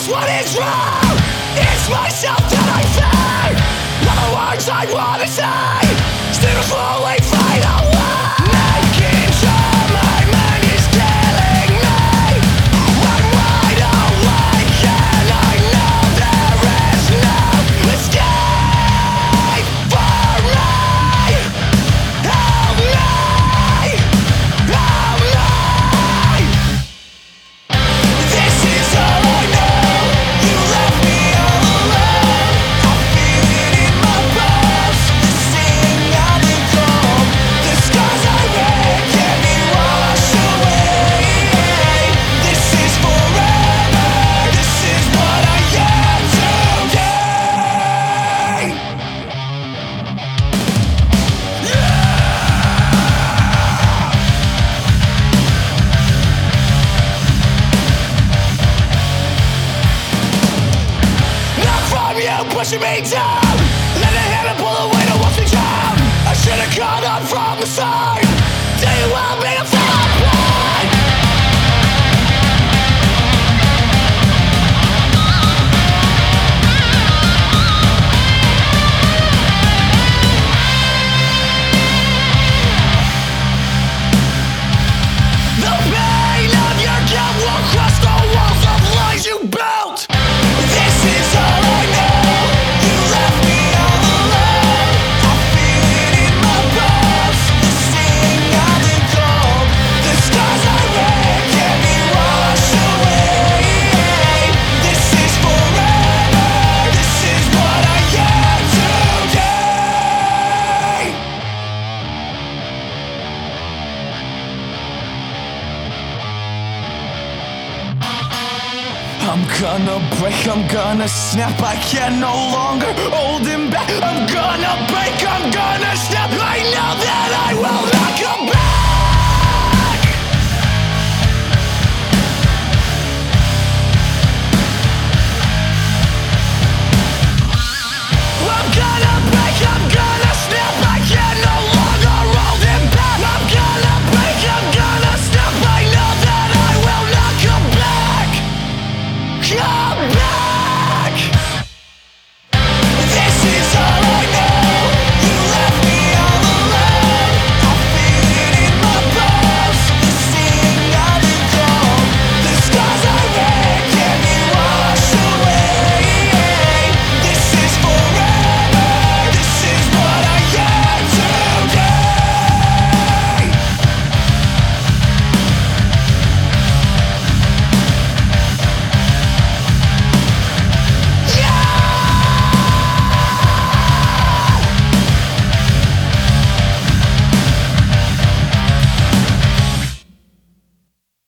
knows what is wrong. It's myself that I fear. All the words I wanna say still slowly fade away. Making sure my mind is killing me. I'm wide awake and I know there is no escape for me. Help me, help me. This is all I know. You left me all alone. I feel it in my bones. The sting of the cold. The scars I wear can't be washed away. This is forever. This is what I am today. Not from you pushing me down. Let it hit and pull away to watch me drown. I should've called up from the side. Do you want me to fall apart? The pain of your guilt will crush the walls of lies you built. This is all I know. You left me all alone. I feel it in my bones. The sting of the cold. The scars I wear can't be washed away. This is forever. This is what I am today. I'm gonna break, I'm gonna snap. I can no longer hold him back. I'm gonna break, I'm gonna snap. I know that I will not come back.